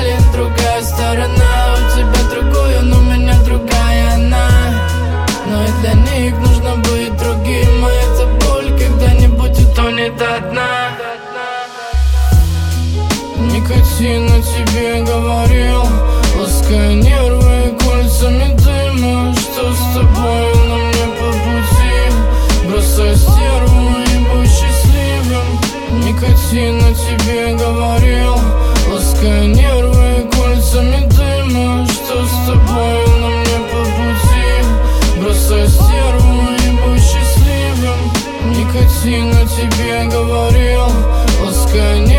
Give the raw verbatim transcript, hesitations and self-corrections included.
печали другая сторона. У тебя другой, он, у меня другая она. Но и для них нужно быть другим, а эта боль когда-нибудь утонет до дна. Никотин о тебе говорил, лаская нервы кольцами дыма. Что с тобой, но мне по пути, бросай стерву и будь счастливым. Никотин о тебе говорил, лаская нервы кольцами дыма. Что с тобой, но мне по пути, бросай стерву и будь счастливым. Никотин о тебе говорил, лаская нервы